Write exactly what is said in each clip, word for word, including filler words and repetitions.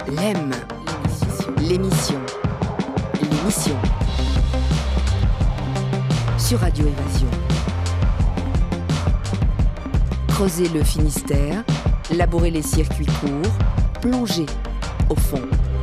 L'aime, l'émission, l'émission, sur Radio Évasion. Creuser le Finistère, labourer les circuits courts, plonger au fond.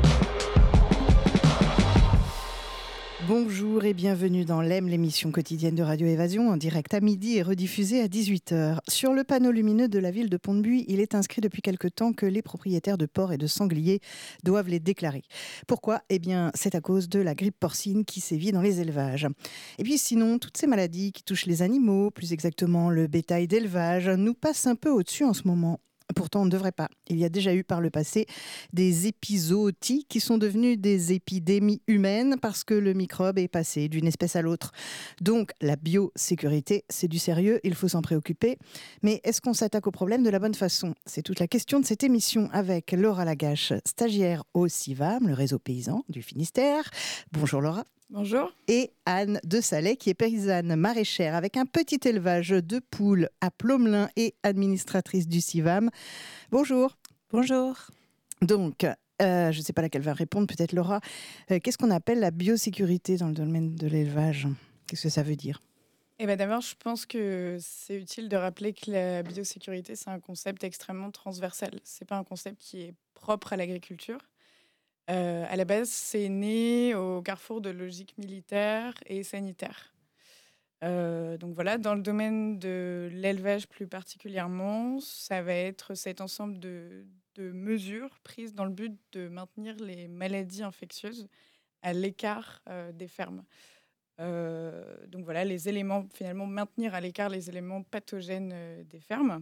Bonjour et bienvenue dans L'aime, l'émission quotidienne de Radio Évasion, en direct à midi et rediffusée à dix-huit heures. Sur le panneau lumineux de la ville de Pont-de-Buis, il est inscrit depuis quelque temps que les propriétaires de porcs et de sangliers doivent les déclarer. Pourquoi ? Eh bien, c'est à cause de la grippe porcine qui sévit dans les élevages. Et puis sinon, toutes ces maladies qui touchent les animaux, plus exactement le bétail d'élevage, nous passent un peu au-dessus en ce moment. Pourtant, on ne devrait pas. Il y a déjà eu par le passé des épizooties qui sont devenues des épidémies humaines parce que le microbe est passé d'une espèce à l'autre. Donc, la biosécurité, c'est du sérieux, il faut s'en préoccuper. Mais est-ce qu'on s'attaque au problème de la bonne façon ? C'est toute la question de cette émission avec Laura Lagache, stagiaire au CIVAM, le réseau paysan du Finistère. Bonjour Laura. Bonjour. Et Anne de Salais, qui est paysanne maraîchère avec un petit élevage de poules à Plomelin et administratrice du CIVAM. Bonjour. Bonjour. Donc, euh, je ne sais pas laquelle va répondre, peut-être Laura. Euh, qu'est-ce qu'on appelle la biosécurité dans le domaine de l'élevage ? Qu'est-ce que ça veut dire ? Eh ben d'abord, je pense que c'est utile de rappeler que la biosécurité, c'est un concept extrêmement transversal. Ce n'est pas un concept qui est propre à l'agriculture. Euh, à la base, c'est né au carrefour de logiques militaires et sanitaires. Euh, donc voilà, dans le domaine de l'élevage plus particulièrement, ça va être cet ensemble de, de mesures prises dans le but de maintenir les maladies infectieuses à l'écart euh, des fermes. Euh, donc voilà, les éléments, finalement, maintenir à l'écart les éléments pathogènes euh, des fermes.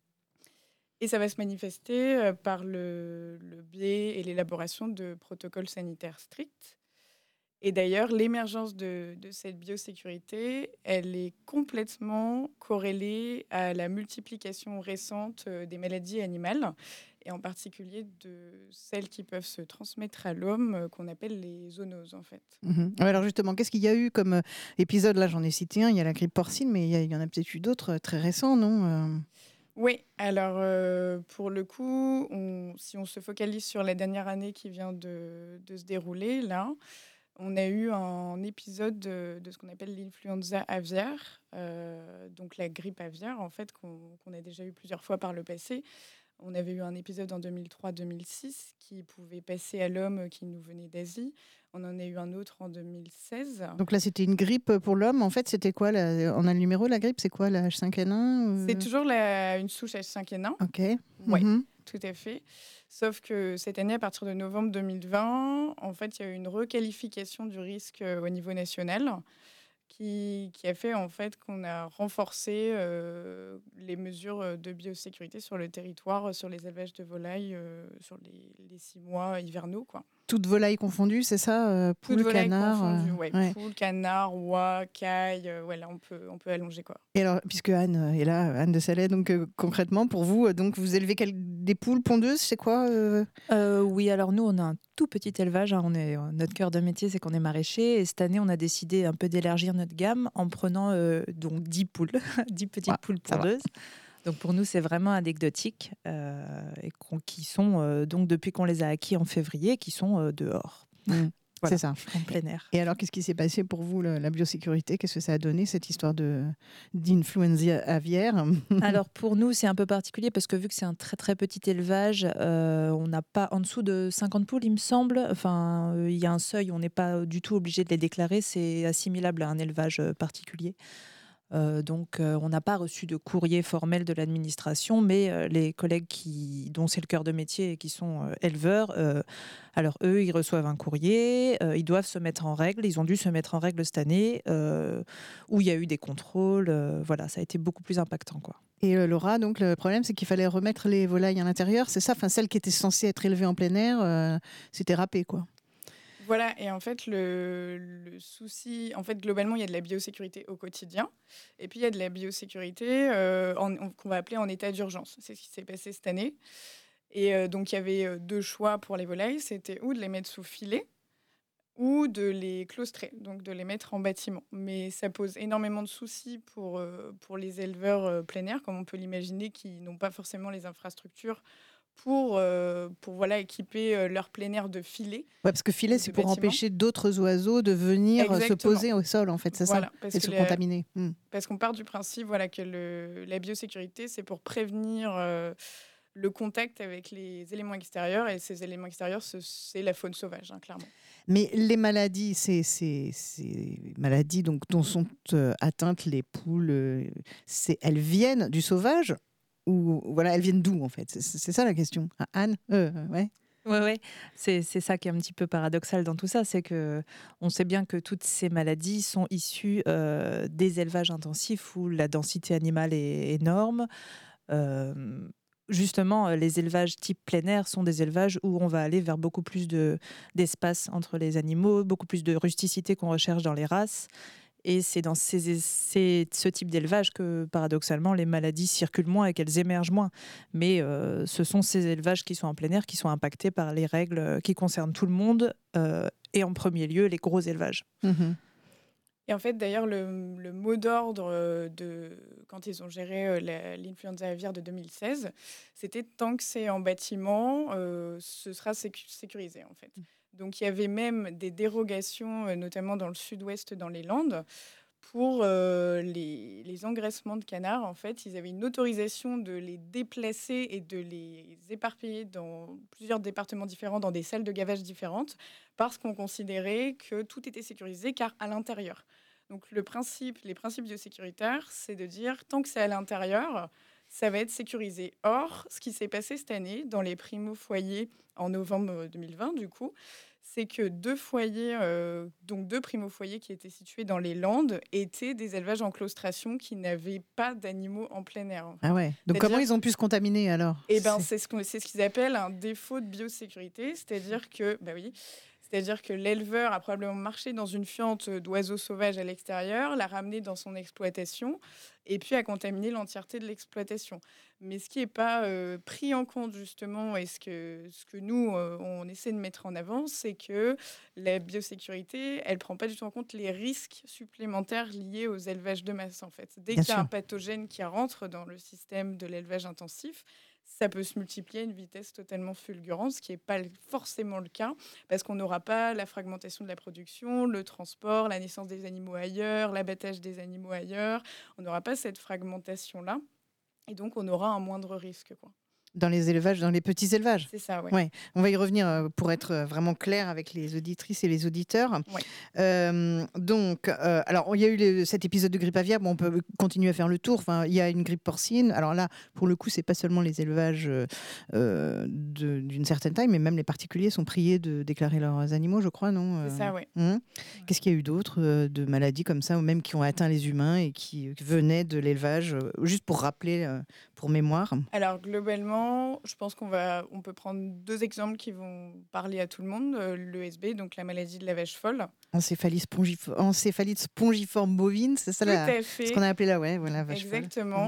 Et ça va se manifester euh, par le, le biais et l'élaboration de protocoles sanitaires stricts. Et d'ailleurs, l'émergence de, de cette biosécurité, elle est complètement corrélée à la multiplication récente euh, des maladies animales, et en particulier de celles qui peuvent se transmettre à l'homme, euh, qu'on appelle les zoonoses, en fait. Mmh. Alors justement, qu'est-ce qu'il y a eu comme euh, épisode ? Là, j'en ai cité un, il y a la grippe porcine, mais il y, a, il y en a peut-être eu d'autres euh, très récents, non ? euh... Oui, alors euh, pour le coup, on, si on se focalise sur la dernière année qui vient de, de se dérouler, là, on a eu un épisode de, de ce qu'on appelle l'influenza aviaire, euh, donc la grippe aviaire, en fait, qu'on, qu'on a déjà eu plusieurs fois par le passé. On avait eu un épisode en deux mille trois deux mille six qui pouvait passer à l'homme qui nous venait d'Asie. On en a eu un autre en deux mille seize. Donc là, c'était une grippe pour l'homme. En fait, c'était quoi la... On a le numéro, la grippe ? C'est quoi, la H cinq N un ou... C'est toujours la, une souche H cinq N un. Ok. Oui, mmh. tout à fait. Sauf que cette année, à partir de novembre deux mille vingt, en fait, il y a eu une requalification du risque euh, au niveau national qui, qui a fait en fait qu'on a renforcé euh, les mesures de biosécurité sur le territoire, sur les élevages de volailles, euh, sur les, les six mois hivernaux, quoi. Toutes volailles confondues, c'est ça euh, Toutes Poules, volailles canards confondues, euh, ouais. ouais. Poules, canards, oies, cailles, euh, ouais, là, on peut, on peut allonger, quoi. Et alors, puisque Anne euh, est là, Anne de Salais, donc euh, concrètement, pour vous, euh, donc vous élevez quel... des poules pondeuses, c'est quoi euh... Euh, oui, alors nous, on a un tout petit élevage. Hein. On est, notre cœur de métier, c'est qu'on est maraîcher. Et cette année, on a décidé un peu d'élargir notre gamme en prenant euh, donc dix poules, dix petites Ah, poules ça va. pondeuses. Donc pour nous, c'est vraiment anecdotique. Euh, et qu'on- qui sont, euh, donc depuis qu'on les a acquis en février, qui sont euh, dehors. Mmh. Voilà, C'est ça. en plein air. Et alors, qu'est-ce qui s'est passé pour vous, le- la biosécurité ? Qu'est-ce que ça a donné, cette histoire de... d'influenza aviaire ? Alors pour nous, c'est un peu particulier parce que vu que c'est un très très petit élevage, euh, on n'a pas en dessous de cinquante poules, il me semble. Enfin, euh, il y a un seuil, on n'est pas du tout obligé de les déclarer. C'est assimilable à un élevage euh, particulier. Euh, donc, euh, on n'a pas reçu de courrier formel de l'administration, mais euh, les collègues qui, dont c'est le cœur de métier et qui sont euh, éleveurs, euh, alors eux, ils reçoivent un courrier, euh, ils doivent se mettre en règle, ils ont dû se mettre en règle cette année, euh, où il y a eu des contrôles, euh, voilà, ça a été beaucoup plus impactant, quoi. Et euh, Laura, donc le problème, c'est qu'il fallait remettre les volailles à l'intérieur, c'est ça ? Enfin, celles qui étaient censées être élevées en plein air, euh, c'était râpé, quoi. Voilà, et en fait, le, le souci, en fait, globalement, il y a de la biosécurité au quotidien, et puis il y a de la biosécurité euh, en- en- qu'on va appeler en état d'urgence. C'est ce qui s'est passé cette année. Et euh, donc, il y avait euh, deux choix pour les volailles, c'était ou de les mettre sous filet, ou de les claustrer, donc de les mettre en bâtiment. Mais ça pose énormément de soucis pour, euh, pour les éleveurs euh, plein air, comme on peut l'imaginer, qui n'ont pas forcément les infrastructures pour, euh, pour voilà, équiper euh, leur plein air de filets. Ouais, parce que filet, c'est pour bâtiments. empêcher d'autres oiseaux de venir euh, se Exactement. poser au sol, en fait, c'est Voilà, ça, parce et que se la- contaminer. Hmm. Parce qu'on part du principe voilà, que le, la biosécurité, c'est pour prévenir euh, le contact avec les éléments extérieurs. Et ces éléments extérieurs, ce- c'est la faune sauvage, hein, clairement. Mais les maladies, ces, ces, ces maladies donc, dont sont euh, atteintes les poules, euh, c'est, elles viennent du sauvage ou voilà, elles viennent d'où en fait? C'est, c'est ça la question. Ah, Anne, euh, ouais. Ouais, ouais. C'est, c'est ça qui est un petit peu paradoxal dans tout ça, c'est que on sait bien que toutes ces maladies sont issues euh, des élevages intensifs où la densité animale est énorme. Euh, Justement, euh, les élevages type plein air sont des élevages où on va aller vers beaucoup plus de, d'espace entre les animaux, beaucoup plus de rusticité qu'on recherche dans les races. Et c'est dans ces, ces- ce type d'élevage que, paradoxalement, les maladies circulent moins et qu'elles émergent moins. Mais euh, ce sont ces élevages qui sont en plein air qui sont impactés par les règles qui concernent tout le monde, euh, et en premier lieu les gros élevages. Mhm. Et en fait, d'ailleurs, le, le mot d'ordre euh, de quand ils ont géré euh, la- l'influenza aviaire de deux mille seize, c'était tant que c'est en bâtiment, euh, ce sera sécu- sécurisé en fait. Donc il y avait même des dérogations, euh, notamment dans le sud-ouest, dans les Landes, pour euh, les, les engraissements de canards. En fait, ils avaient une autorisation de les déplacer et de les éparpiller dans plusieurs départements différents, dans des salles de gavage différentes, parce qu'on considérait que tout était sécurisé, car à l'intérieur. Donc le principe, les principes biosécuritaires, c'est de dire tant que c'est à l'intérieur, ça va être sécurisé. Or, ce qui s'est passé cette année dans les primo-foyers en novembre deux mille vingt, du coup, c'est que deux foyers, euh, donc deux primo-foyers qui étaient situés dans les Landes, étaient des élevages en claustration qui n'avaient pas d'animaux en plein air. En fait. Ah ouais. Donc C'est-à-dire- comment ils ont pu se contaminer alors? Eh ben, C'est- c'est ce, qu'on- c'est ce qu'ils appellent un défaut de biosécurité, c'est-à-dire que, bah oui, c'est-à-dire que l'éleveur a probablement marché dans une fiente d'oiseaux sauvages à l'extérieur, l'a ramené dans son exploitation, et puis a contaminé l'entièreté de l'exploitation. Mais ce qui n'est pas euh, pris en compte justement, et ce que, ce que nous, euh, on essaie de mettre en avant, c'est que la biosécurité, elle ne prend pas du tout en compte les risques supplémentaires liés aux élevages de masse, en fait. Dès Bien qu'il y a sûr. un pathogène qui rentre dans le système de l'élevage intensif, ça peut se multiplier à une vitesse totalement fulgurante, ce qui n'est pas forcément le cas, parce qu'on n'aura pas la fragmentation de la production, le transport, la naissance des animaux ailleurs, l'abattage des animaux ailleurs. On n'aura pas cette fragmentation-là, et donc on aura un moindre risque, quoi. Dans les élevages, dans les petits élevages. C'est ça, ouais. Ouais, on va y revenir euh, pour être euh, vraiment clair avec les auditrices et les auditeurs. Ouais. Euh, donc, euh, alors, il y a eu les- cet épisode de grippe aviaire. Bon, on peut continuer à faire le tour. Enfin, il y a une grippe porcine. Alors là, pour le coup, c'est pas seulement les élevages euh, euh, de- d'une certaine taille, mais même les particuliers sont priés de déclarer leurs animaux, je crois, non? C'est ça, ouais. Hum. Qu'est-ce qu'il y a eu d'autre euh, de maladies comme ça, ou même qui ont atteint les humains et qui venaient de l'élevage, euh, juste pour rappeler, euh, pour mémoire? Alors globalement, je pense qu'on va, on peut prendre deux exemples qui vont parler à tout le monde. Euh, L'E S B, donc la maladie de la vache folle. Encéphalite, spongif- encéphalite spongiforme bovine, c'est ça Tout la- à ce fait. qu'on a appelé là, ouais, voilà, vache folle. Exactement. Mhm.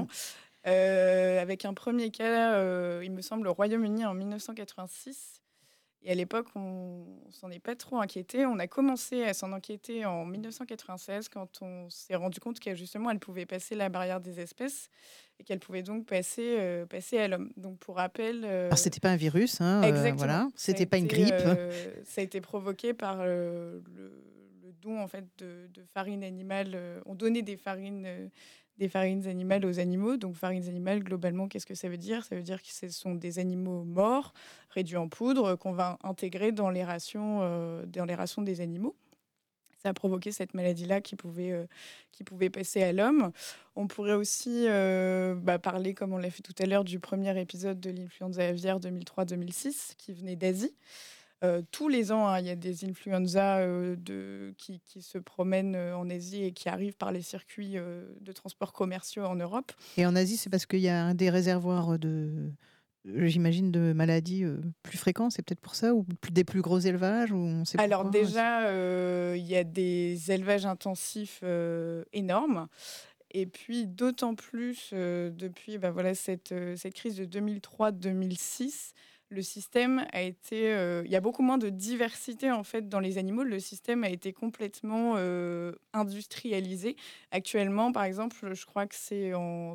Euh, avec un premier cas, euh, il me semble, au Royaume-Uni en mille neuf cent quatre-vingt-six. Et à l'époque, on ne s'en est pas trop inquiété. On a commencé à s'en inquiéter en mille neuf cent quatre-vingt-seize quand on s'est rendu compte qu'elle justement, elle pouvait passer la barrière des espèces et qu'elle pouvait donc passer, euh, passer à l'homme. Donc pour rappel... euh, Alors, c'était pas un virus, hein, euh, Exactement. voilà. Ça a C'était pas une été, grippe. euh, ça a été provoqué par euh, le, le don en fait de, de farine animale. euh, on donnait des farines, euh, des farines animales aux animaux. Donc farines animales, globalement, qu'est-ce que ça veut dire? Ça veut dire que ce sont des animaux morts, réduits en poudre, euh, qu'on va intégrer dans les rations, euh, dans les rations des animaux. Ça a provoqué cette maladie-là qui pouvait, euh, qui pouvait passer à l'homme. On pourrait aussi euh, bah, parler, comme on l'a fait tout à l'heure, du premier épisode de l'influenza aviaire deux mille trois deux mille six qui venait d'Asie. Euh, tous les ans, hein, il y a des influenza euh, de, qui, qui se promènent euh, en Asie et qui arrivent par les circuits euh, de transport commerciaux en Europe. Et en Asie, c'est parce qu'il y a un des réservoirs de, j'imagine, de maladies euh, plus fréquents. C'est peut-être pour ça, ou plus- des plus gros élevages, ou on sait Alors pourquoi, déjà, euh, il y a des élevages intensifs euh, énormes. Et puis d'autant plus euh, depuis bah, voilà, cette, euh, cette crise de deux mille trois deux mille six, le système a été... euh, il y a beaucoup moins de diversité en fait dans les animaux. Le système a été complètement euh, industrialisé. Actuellement, par exemple, je crois que c'est en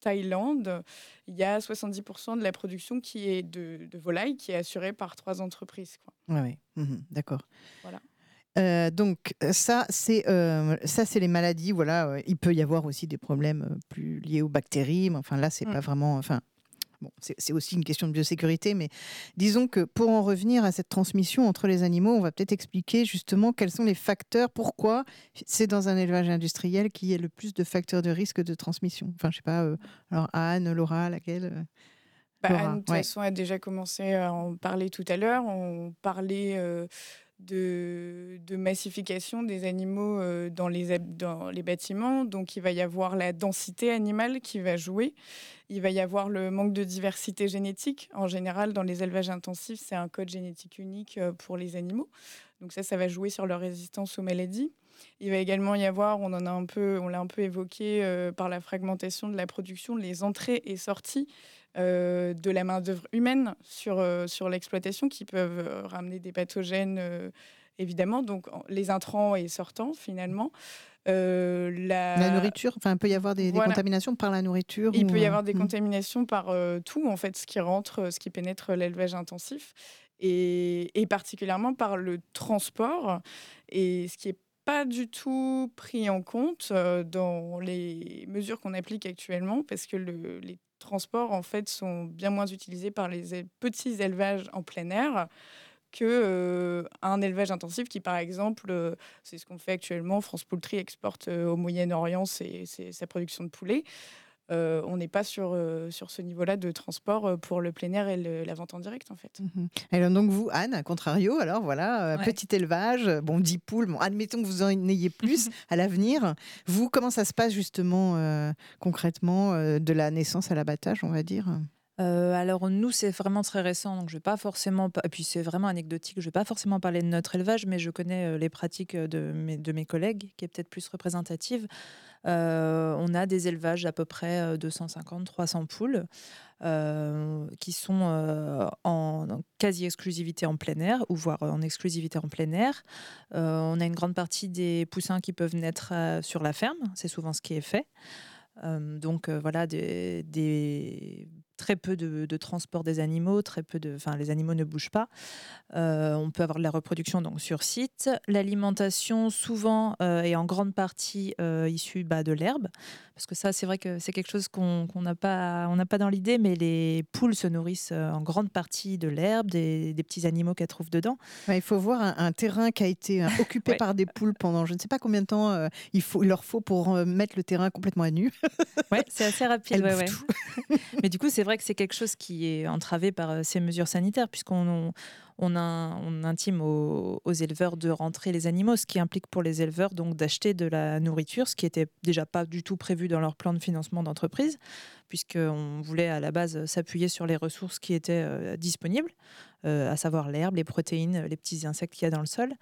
Thaïlande, il y a soixante-dix pour cent de la production qui est de, de volailles qui est assurée par trois entreprises, quoi. Ouais, ouais. Mmh, d'accord. Voilà. Euh, donc ça c'est euh, ça c'est les maladies, voilà. Euh, il peut y avoir aussi des problèmes euh, plus liés aux bactéries, mais enfin là c'est Mm. pas vraiment, enfin bon, c'est c'est aussi une question de biosécurité, mais disons que pour en revenir à cette transmission entre les animaux, on va peut-être expliquer justement quels sont les facteurs, pourquoi c'est dans un élevage industriel qu'il y ait le plus de facteurs de risque de transmission. Enfin je sais pas, euh, alors Anne, Laura, laquelle euh, Bah, Laura, Anne, de toute ouais. façon, a déjà commencé à en parler tout à l'heure. On parlait euh, de, de massification des animaux euh, dans, les, hab- dans les bâtiments. Donc, il va y avoir la densité animale qui va jouer. Il va y avoir le manque de diversité génétique. En général, dans les élevages intensifs, c'est un code génétique unique euh, pour les animaux. Donc ça, ça va jouer sur leur résistance aux maladies. Il va également y avoir, on en a un peu, on l'a un peu évoqué euh, par la fragmentation de la production, les entrées et sorties euh, de la main-d'œuvre humaine sur, euh, sur l'exploitation qui peuvent euh, ramener des pathogènes, euh, évidemment. Donc en- les intrants et sortants, finalement. Euh, La la... nourriture, enfin il peut y avoir des, des Voilà. contaminations par la nourriture. Il ou, peut y euh, avoir des hmm. contaminations par euh, tout, en fait, ce qui rentre, euh, ce qui pénètre l'élevage intensif, et, et particulièrement par le transport, et ce qui n'est pas du tout pris en compte euh, dans les mesures qu'on applique actuellement, parce que le- les transports, en fait, sont bien moins utilisés par les é- petits élevages en plein air que euh, un élevage intensif qui, par exemple, euh, c'est ce qu'on fait actuellement, France Poultry exporte euh, au Moyen-Orient ses- ses- sa production de poulet. Euh, on n'est pas sur, euh, sur ce niveau-là de transport euh, pour le plein air et le- la vente en direct, en fait. Mhm. Alors donc vous, Anne, à contrario, alors voilà, euh, Ouais. petit élevage, euh, bon, dix poules, bon, admettons que vous en ayez plus à l'avenir. Vous, comment ça se passe justement euh, concrètement euh, de la naissance à l'abattage, on va dire? Euh, alors nous, c'est vraiment très récent, donc je vais pas forcément, pa- et puis c'est vraiment anecdotique, je vais pas forcément parler de notre élevage, mais je connais euh, les pratiques euh, de mes, de mes collègues, qui est peut-être plus représentative. Euh, on a des élevages d'à peu près euh, deux cent cinquante trois cents poules euh, qui sont euh, en, en quasi-exclusivité en plein air, ou voire en exclusivité en plein air. Euh, on a une grande partie des poussins qui peuvent naître euh, sur la ferme, c'est souvent ce qui est fait. Euh, donc euh, voilà, des, des- très peu de, de transport des animaux, très peu de, enfin les animaux ne bougent pas. Euh, on peut avoir de la reproduction donc sur site. L'alimentation souvent euh, est en grande partie euh, issue bah, de l'herbe, parce que ça c'est vrai que c'est quelque chose qu'on qu'on n'a pas, on n'a pas dans l'idée, mais les poules se nourrissent euh, en grande partie de l'herbe, des, des petits animaux qu'elles trouvent dedans. Ouais, il faut voir un, un terrain qui a été euh, occupé Ouais. par des poules pendant je ne sais pas combien de temps euh, il, faut, il leur faut pour euh, mettre le terrain complètement à nu. Ouais, c'est assez rapide. Elles Ouais, bouffent ouais. tout. Mais du coup, c'est vrai que c'est quelque chose qui est entravé par euh, ces mesures sanitaires, puisqu'on on, on, a- on intime aux, aux éleveurs de rentrer les animaux, ce qui implique pour les éleveurs donc d'acheter de la nourriture, ce qui était déjà pas du tout prévu dans leur plan de financement d'entreprise, puisqu'on voulait à la base s'appuyer sur les ressources qui étaient euh, disponibles, euh, à savoir l'herbe, les protéines, les petits insectes qu'il y a dans le sol.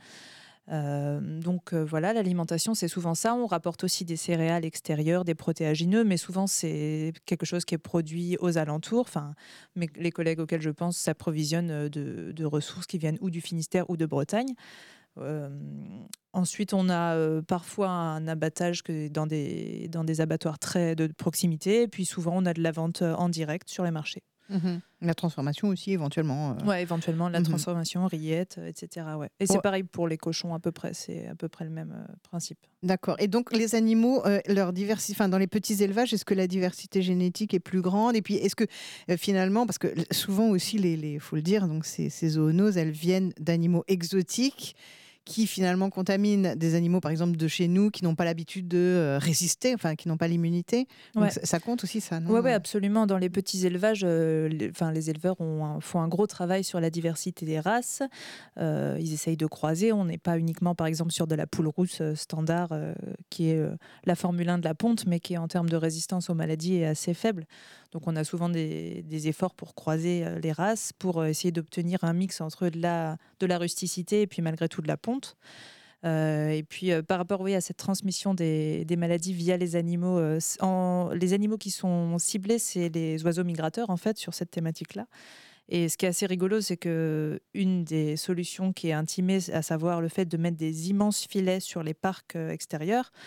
Euh, donc euh, voilà, l'alimentation, c'est souvent ça. On rapporte aussi des céréales extérieures, des protéagineux, mais souvent c'est quelque chose qui est produit aux alentours. Enfin, mes- les collègues auxquels je pense s'approvisionnent euh, de, de ressources qui viennent ou du Finistère ou de Bretagne. Euh, ensuite, on a euh, parfois un abattage que dans des, dans des abattoirs très de proximité. Et puis souvent, on a de la vente euh, en direct sur les marchés. Mhm. La transformation aussi éventuellement. euh. Ouais, éventuellement de la Mhm. transformation, rillettes, euh, et cetera. Ouais. Et c'est Ouais. pareil pour les cochons à peu près. C'est à peu près le même euh, principe. D'accord. Et donc les animaux, euh, leur diversi... enfin, dans les petits élevages, est-ce que la diversité génétique est plus grande? Et puis est-ce que euh, finalement, parce que l- souvent aussi, les, les, faut le dire, donc ces, ces zoonoses, elles viennent d'animaux exotiques qui finalement contaminent des animaux, par exemple de chez nous, qui n'ont pas l'habitude de euh, résister, enfin qui n'ont pas l'immunité. Donc Ouais. ça, ça compte aussi ça, non? Oui, ouais, absolument. Dans les petits élevages, euh, les, enfin, les éleveurs ont un- font un gros travail sur la diversité des races. Euh, ils essayent de croiser. On n'est pas uniquement, par exemple, sur de la poule rousse euh, standard, euh, qui est euh, la Formule un de la ponte, mais qui, en termes de résistance aux maladies, est assez faible. Donc, on a souvent des, des efforts pour croiser euh, les races, pour euh, essayer d'obtenir un mix entre de la, de la rusticité et puis malgré tout de la ponte. Euh, et puis euh, par rapport oui, à cette transmission des, des maladies via les animaux, euh, en, les animaux qui sont ciblés, c'est les oiseaux migrateurs en fait sur cette thématique-là. Et ce qui est assez rigolo, c'est que une des solutions qui est intimée, à savoir le fait de mettre des immenses filets sur les parcs euh, extérieurs,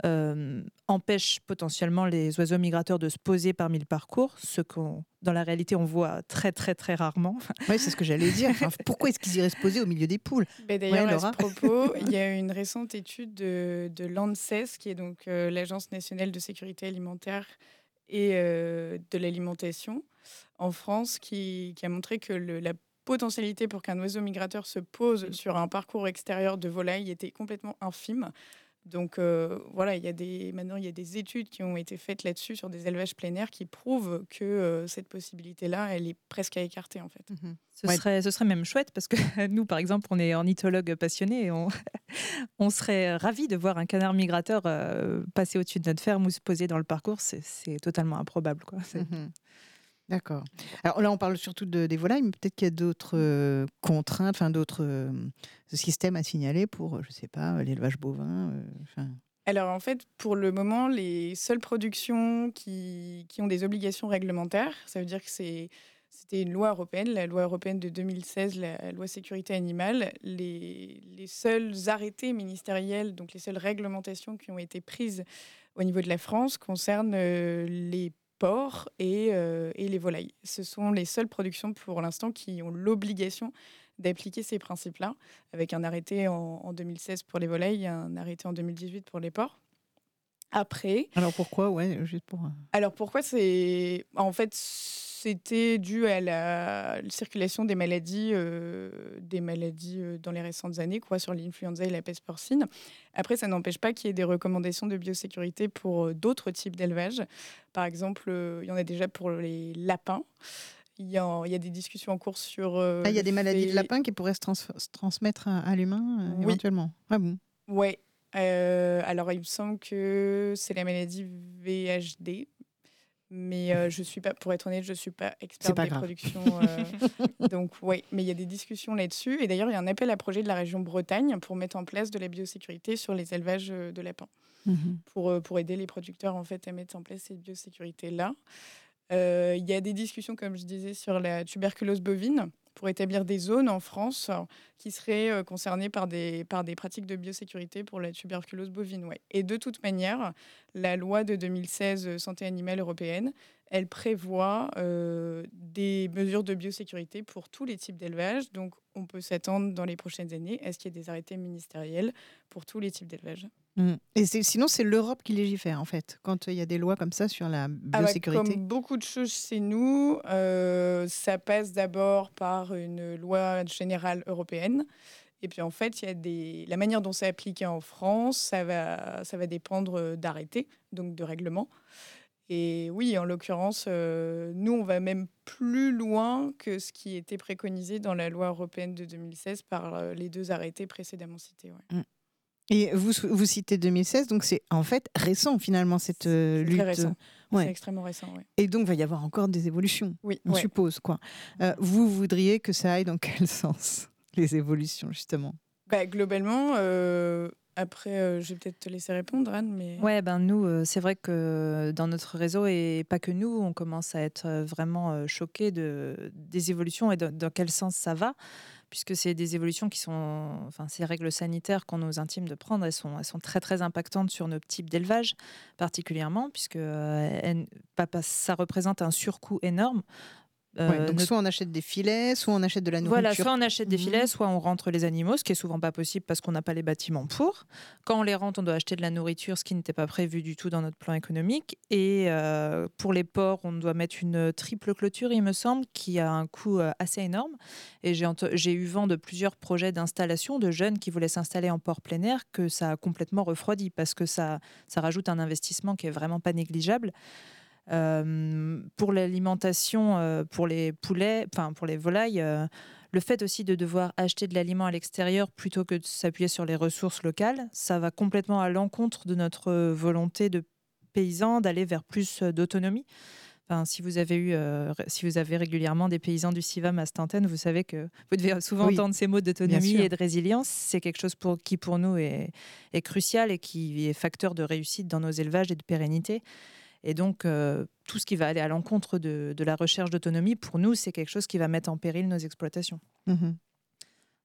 euh, empêche potentiellement les oiseaux migrateurs de se poser parmi le parcours, ce qu'on, dans la réalité, on voit très, très, très rarement. Oui, c'est ce que j'allais dire. Enfin, pourquoi est-ce qu'ils iraient se poser au milieu des poules? Ben d'ailleurs, Ouais, à ce Laura. propos, il y a une récente étude de, de l'ANSES, qui est donc euh, l'Agence nationale de sécurité alimentaire et euh, de l'alimentation en France, qui, qui a montré que le, la potentialité pour qu'un oiseau migrateur se pose sur un parcours extérieur de volaille était complètement infime. Donc euh, voilà, il y a des, maintenant il y a des études qui ont été faites là-dessus sur des élevages plein air qui prouvent que euh, cette possibilité-là, elle est presque à écarter en fait. Mhm. Ce, Ouais. serait, ce serait même chouette parce que nous, par exemple, on est ornithologues passionnés et on, on serait ravis de voir un canard migrateur euh, passer au-dessus de notre ferme ou se poser dans le parcours. C'est, c'est totalement improbable, quoi. C'est- Mhm. D'accord. Alors là, on parle surtout de, des volailles, mais peut-être qu'il y a d'autres euh, contraintes, enfin d'autres euh, systèmes à signaler pour, euh, je sais pas, l'élevage bovin. euh, enfin. Alors en fait, pour le moment, les seules productions qui, qui ont des obligations réglementaires, ça veut dire que c'est, c'était une loi européenne, la loi européenne de deux mille seize, la loi sécurité animale. Les, les seuls arrêtés ministériels, donc les seules réglementations qui ont été prises au niveau de la France concernent euh, les porcs et, euh, et les volailles. Ce sont les seules productions pour l'instant qui ont l'obligation d'appliquer ces principes-là, avec un arrêté en, en deux mille seize pour les volailles et un arrêté en deux mille dix-huit pour les porcs. Après, Alors pourquoi, ouais, juste pour. euh, alors pourquoi c'est... En fait, c'était dû à la circulation des maladies, euh, des maladies euh, dans les récentes années, quoi, sur l'influenza et la peste porcine. Après, ça n'empêche pas qu'il y ait des recommandations de biosécurité pour euh, d'autres types d'élevage. Par exemple, euh, il y en a déjà pour les lapins. Il y a, il y a des discussions en cours sur... euh, Ah, il y a le des maladies de fait- lapin qui pourraient se, trans- se transmettre à, à l'humain euh, Oui. éventuellement. Ah bon. Ouais. Euh, alors, il me semble que c'est la maladie V H D. Mais euh, je suis pas, pour être honnête, je suis pas C'est experte pas des grave. productions. euh, donc, oui, mais il y a des discussions là-dessus. Et d'ailleurs, il y a un appel à projet de la région Bretagne pour mettre en place de la biosécurité sur les élevages euh, de lapins, Mhm. pour, euh, pour aider les producteurs en fait, à mettre en place cette biosécurité-là. Euh, Il y a des discussions, comme je disais, sur la tuberculose bovine pour établir des zones en France euh, qui seraient euh, concernées par des, par des pratiques de biosécurité pour la tuberculose bovine. Ouais. Et de toute manière, la loi de deux mille seize euh, Santé animale européenne, elle prévoit euh, des mesures de biosécurité pour tous les types d'élevage. Donc, on peut s'attendre dans les prochaines années à ce qu'il y ait des arrêtés ministériels pour tous les types d'élevage. Mhm. Et c'est- sinon, c'est l'Europe qui légifère, en fait, quand il y a des lois comme ça sur la Ah bah, biosécurité. comme beaucoup de choses chez nous, euh, ça passe d'abord par une loi générale européenne. Et puis en fait, il y a des... la manière dont c'est appliqué en France, ça va, ça va dépendre d'arrêtés, donc de règlements. Et oui, en l'occurrence, euh, nous, on va même plus loin que ce qui était préconisé dans la loi européenne de deux mille seize par euh, les deux arrêtés précédemment cités. Ouais. Et vous, vous citez deux mille seize, donc c'est en fait récent finalement cette euh, C'est lutte. très récent. Ouais. C'est extrêmement récent, oui. Et donc, il va y avoir encore des évolutions, Oui, on ouais. suppose. Quoi. Euh, vous voudriez que ça aille dans quel sens, les évolutions, justement? Bah, globalement, euh, après, euh, je vais peut-être te laisser répondre, Anne, mais... Ouais, ben nous, euh, c'est vrai que dans notre réseau, et pas que nous, on commence à être euh, vraiment euh, choqués de, des évolutions et de- dans quel sens ça va, puisque c'est des évolutions qui sont, enfin, ces règles sanitaires qu'on nous intime de prendre, elles sont, elles sont très très impactantes sur nos types d'élevage, particulièrement, puisque euh, elles- papa- ça représente un surcoût énorme. Ouais, Euh, donc notre- soit on achète des filets, soit on achète de la nourriture. Voilà, soit on achète des Mhm. filets, soit on rentre les animaux, ce qui est souvent pas possible parce qu'on n'a pas les bâtiments pour. Quand on les rentre, on doit acheter de la nourriture, ce qui n'était pas prévu du tout dans notre plan économique. Et euh, pour les porcs, on doit mettre une triple clôture, il me semble, qui a un coût euh, assez énorme. Et j'ai, ent- j'ai eu vent de plusieurs projets d'installation de jeunes qui voulaient s'installer en port plein air que ça a complètement refroidi parce que ça, ça rajoute un investissement qui est vraiment pas négligeable. Euh, pour l'alimentation, euh, pour les poulets, enfin pour les volailles, euh, le fait aussi de devoir acheter de l'aliment à l'extérieur plutôt que de s'appuyer sur les ressources locales, ça va complètement à l'encontre de notre volonté de paysans d'aller vers plus d'autonomie. Enfin, si vous avez eu, euh, si vous avez régulièrement des paysans du CIVAM à cette antenne, vous savez que vous devez souvent Oui, entendre ces mots bien d'autonomie sûr. et de résilience. C'est quelque chose pour, qui pour nous est, est crucial et qui est facteur de réussite dans nos élevages et de pérennité. Et donc, euh, tout ce qui va aller à l'encontre de, de la recherche d'autonomie, pour nous, c'est quelque chose qui va mettre en péril nos exploitations. Mhm.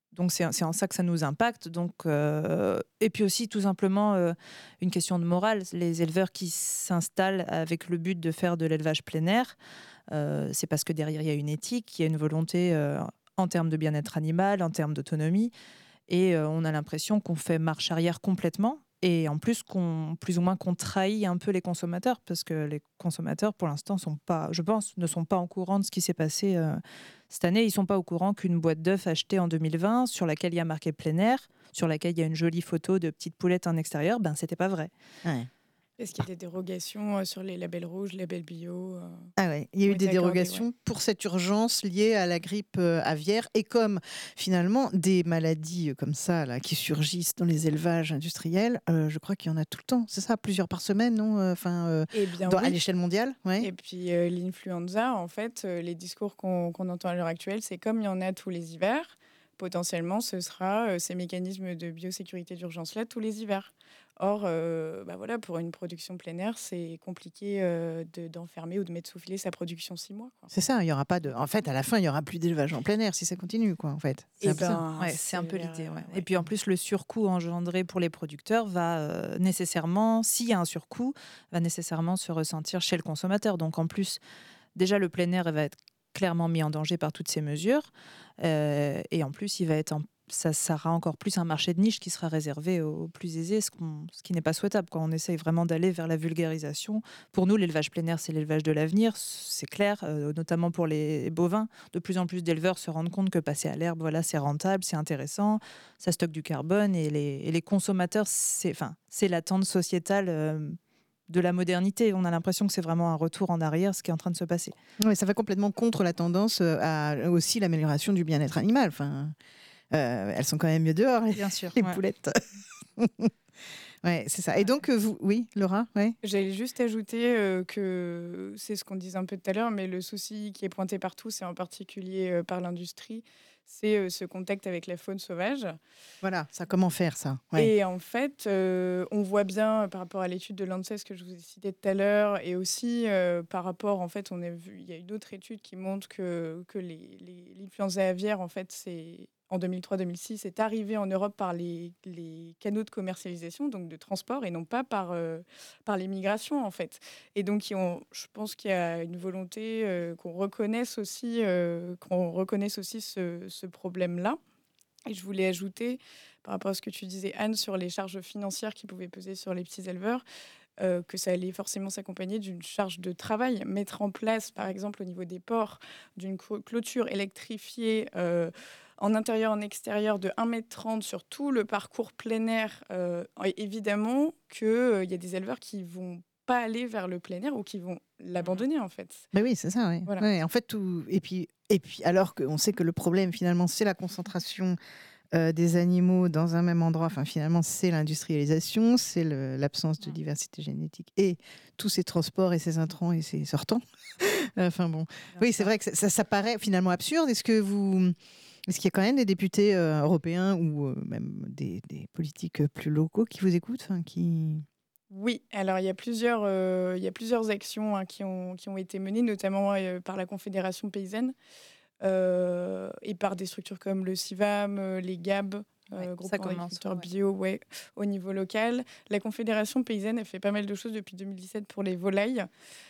Donc c'est, c'est en ça que ça nous impacte. Donc, euh, et puis aussi tout simplement euh, une question de morale. Les éleveurs qui s'installent avec le but de faire de l'élevage plein air, euh, c'est parce que derrière il y a une éthique, il y a une volonté euh, en termes de bien-être animal, en termes d'autonomie. Et euh, on a l'impression qu'on fait marche arrière complètement. Et en plus, qu'on, plus ou moins qu'on trahit un peu les consommateurs, parce que les consommateurs, pour l'instant, sont pas, je pense, ne sont pas au courant de ce qui s'est passé euh, cette année. Ils ne sont pas au courant qu'une boîte d'œufs achetée en deux mille vingt, sur laquelle il y a marqué plein air, sur laquelle il y a une jolie photo de petites poulettes en extérieur, ben c'était pas vrai. Ouais. Est-ce qu'il y a des dérogations euh, sur les labels rouges, labels bio euh, Ah ouais, il y a ont eu des été accordées, dérogations ouais. pour cette urgence liée à la grippe euh, aviaire et comme finalement des maladies euh, comme ça là, qui surgissent dans les élevages industriels, euh, je crois qu'il y en a tout le temps. C'est ça, plusieurs par semaine, non Euh, Enfin, euh, Eh bien dans- à oui. l'échelle mondiale, ouais. Et puis euh, l'influenza, en fait, euh, les discours qu'on qu'on entend à l'heure actuelle, c'est comme il y en a tous les hivers, potentiellement ce sera euh, ces mécanismes de biosécurité d'urgence-là tous les hivers. Or, euh, bah voilà, pour une production plein air, c'est compliqué euh, de- d'enfermer ou de mettre sous filet sa production six mois, quoi. C'est ça. Il y aura pas de. En fait, à la fin, il y aura plus d'élevage en plein air si ça continue, quoi. En fait, c'est Et un peu ça. ben, Ouais, c'est un peu vers, l'idée. Ouais. euh, Et ouais. puis en plus, le surcoût engendré pour les producteurs va euh, nécessairement, s'il y a un surcoût, va nécessairement se ressentir chez le consommateur. Donc en plus, déjà, le plein air va être clairement mis en danger par toutes ces mesures. Euh, et en plus, il va être en- ça sera encore plus un marché de niche qui sera réservé aux plus aisés, ce, qu'on- ce qui n'est pas souhaitable. Quand on essaye vraiment d'aller vers la vulgarisation, pour nous, l'élevage plein air, c'est l'élevage de l'avenir, c'est clair, euh, notamment pour les bovins. De plus en plus d'éleveurs se rendent compte que passer à l'herbe, voilà, c'est rentable, c'est intéressant, ça stocke du carbone, et les, et les consommateurs, c'est, enfin, c'est l'attente sociétale euh, de la modernité. On a l'impression que c'est vraiment un retour en arrière, ce qui est en train de se passer. Ouais, ça va complètement contre la tendance euh, à aussi l'amélioration du bien-être animal. Enfin, euh, elles sont quand même mieux dehors, les, Bien sûr. les ouais. poulettes. Ouais, c'est ça. Et donc, euh, vous, oui, Laura, ouais. J'allais juste ajouter euh, que c'est ce qu'on disait un peu tout à l'heure, mais le souci qui est pointé partout, c'est en particulier euh, par l'industrie, c'est euh, ce contact avec la faune sauvage. Voilà, ça, comment faire ça ouais. Et en fait, euh, on voit bien euh, par rapport à l'étude de l'ANSES que je vous ai citée tout à l'heure, et aussi euh, par rapport, en fait, on a vu, il y a une autre étude qui montre que, que les, les, l'influenza aviaire, en fait, c'est en deux mille trois deux mille six, est arrivé en Europe par les, les canaux de commercialisation, donc de transport, et non pas par, euh, par les migrations, en fait. Et donc, on, je pense qu'il y a une volonté euh, qu'on reconnaisse aussi, euh, qu'on reconnaisse aussi ce, ce problème-là. Et je voulais ajouter, par rapport à ce que tu disais, Anne, sur les charges financières qui pouvaient peser sur les petits éleveurs, euh, que ça allait forcément s'accompagner d'une charge de travail. Mettre en place, par exemple, au niveau des ports, d'une clôture électrifiée euh, en intérieur, en extérieur, de un mètre trente sur tout le parcours plein air, euh, évidemment qu'il euh, y a des éleveurs qui vont pas aller vers le plein air ou qui vont l'abandonner, en fait. Ben oui, c'est ça. Ouais. Voilà. Ouais, en fait, tout. Et puis, et puis, alors qu'on sait que le problème, finalement, c'est la concentration euh, des animaux dans un même endroit. Enfin, finalement, c'est l'industrialisation, c'est le- l'absence de diversité génétique et tous ces transports et ces intrants et ces sortants. Enfin bon, Bien oui, sûr. c'est vrai que ça, ça, ça paraît finalement absurde. Est-ce que vous, est-ce qu'il y a quand même des députés euh, européens ou euh, même des, des politiques plus locaux qui vous écoutent, enfin, qui Oui, alors il y a plusieurs, euh, il y a plusieurs actions hein, qui, ont, qui ont été menées, notamment euh, par la Confédération paysanne euh, et par des structures comme le CIVAM, euh, les G A B, euh, Ouais, groupements ça commence, d'agriculteurs ouais. bio, ouais, au niveau local. La Confédération paysanne a fait pas mal de choses depuis deux mille dix-sept pour les volailles.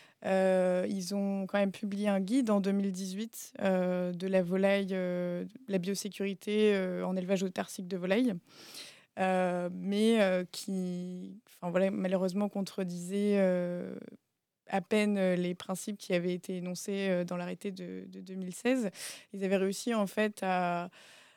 Euh, ils ont quand même publié un guide en deux mille dix-huit euh, de la volaille, euh, la biosécurité euh, en élevage autarcique de volailles. Euh, mais euh, qui, enfin, voilà, malheureusement contredisait euh, à peine euh, les principes qui avaient été énoncés euh, dans l'arrêté de, de deux mille seize. Ils avaient réussi en fait à,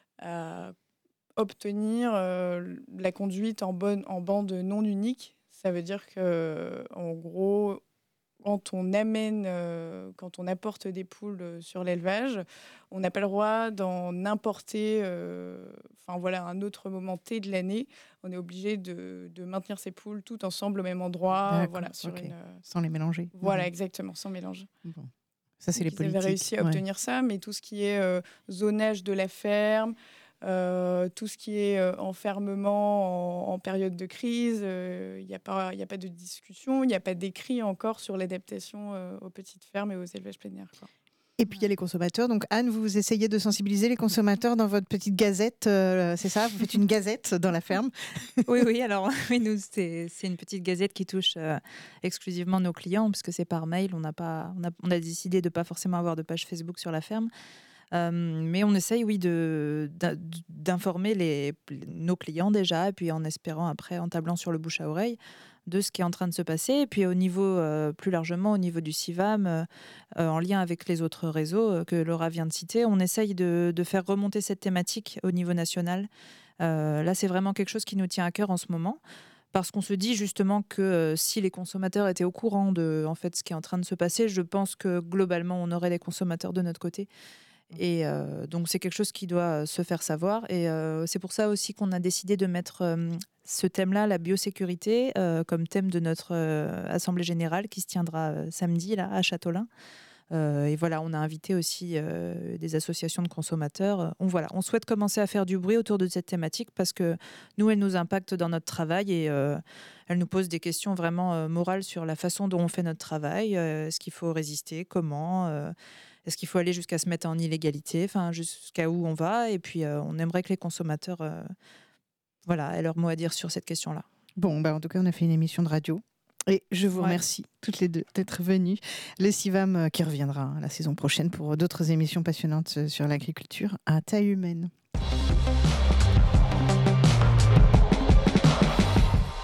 à obtenir euh, la conduite en, bonne, en bande non unique. Ça veut dire que, en gros, quand on amène, euh, quand on apporte des poules euh, sur l'élevage, on n'a pas le droit d'en importer euh, enfin, voilà, un autre moment T de l'année. On est obligé de, de maintenir ces poules toutes ensemble au même endroit, D'accord, voilà, sur ok. une, euh, sans les mélanger. voilà, Mhm. exactement, sans mélange. Bon. Ça, c'est Donc, les ils avaient politiques. réussi à Ouais. obtenir ça, mais tout ce qui est euh, zonage de la ferme, euh, tout ce qui est euh, enfermement en, en période de crise, il euh, n'y a, pas- y a pas de discussion, il n'y a pas d'écrit encore sur l'adaptation euh, aux petites fermes et aux élevages plein air, quoi. Et puis il y a les consommateurs. Donc Anne, vous essayez de sensibiliser les consommateurs dans votre petite gazette, euh, c'est ça? Vous faites une gazette dans la ferme? Oui, oui. Alors, oui, nous, c'est, c'est une petite gazette qui touche euh, exclusivement nos clients, parce que c'est par mail. On n'a pas, on a, on a décidé de pas forcément avoir de page Facebook sur la ferme. Euh, mais on essaye, oui, de, d'informer les, nos clients déjà, et puis en espérant après, en tablant sur le bouche à oreille, de ce qui est en train de se passer. Et puis au niveau, euh, plus largement, au niveau du CIVAM, euh, euh, en lien avec les autres réseaux euh, que Laura vient de citer, on essaye de, de faire remonter cette thématique au niveau national. Euh, là, c'est vraiment quelque chose qui nous tient à cœur en ce moment. Parce qu'on se dit justement que euh, si les consommateurs étaient au courant de en fait, ce qui est en train de se passer, je pense que globalement, on aurait les consommateurs de notre côté. Et euh, donc, c'est quelque chose qui doit se faire savoir. Et euh, c'est pour ça aussi qu'on a décidé de mettre euh, ce thème-là, la biosécurité, euh, comme thème de notre euh, Assemblée générale qui se tiendra euh, samedi là, à Châteaulin. Euh, et voilà, on a invité aussi euh, des associations de consommateurs. On, voilà, on souhaite commencer à faire du bruit autour de cette thématique parce que nous, elle nous impacte dans notre travail et euh, elle nous pose des questions vraiment euh, morales sur la façon dont on fait notre travail. Euh, est-ce qu'il faut résister? Comment euh, Est-ce qu'il faut aller jusqu'à se mettre en illégalité? Enfin, jusqu'à où on va? Et puis, euh, on aimerait que les consommateurs euh, voilà, aient leur mot à dire sur cette question-là. Bon, bah en tout cas, on a fait une émission de radio. Et je vous Ouais. remercie toutes les deux d'être venues. Le CIVAM euh, qui reviendra hein, la saison prochaine pour d'autres émissions passionnantes sur l'agriculture à taille humaine.